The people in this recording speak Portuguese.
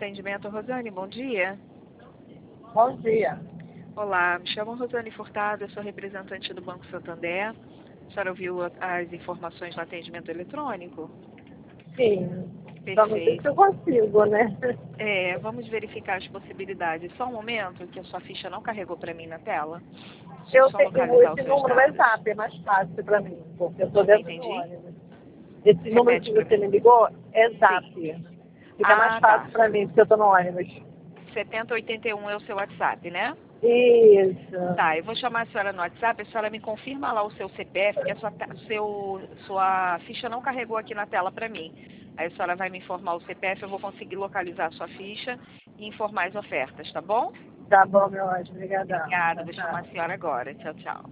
atendimento, Rosane, bom dia. Bom dia. Olá, me chamo Rosane Furtado, eu sou representante do Banco Santander. A senhora ouviu as informações no atendimento eletrônico? Sim. Vamos ver se Perfeito. eu consigo, né? Vamos verificar as possibilidades. Só um momento, que a sua ficha não carregou para mim na tela. Deixa Eu só tenho localizar os esse seus número dados. WhatsApp, é mais fácil para mim, porque eu estou Não dentro do entendi. ônibus. Esse número Repete que para você mim. me ligou é Zap. Sim. Fica mais Ah, tá. fácil para mim, porque eu estou no ônibus. 7081 é o seu WhatsApp, né? Isso. Tá, eu vou chamar a senhora no WhatsApp, a senhora me confirma lá o seu CPF, que a sua ficha não carregou aqui na tela para mim. Aí a senhora vai me informar o CPF, eu vou conseguir localizar a sua ficha e informar as ofertas, tá bom? Tá bom, meu anjo. Obrigadão. Obrigada, Tchau, vou chamar a tchau. senhora agora. Tchau, tchau.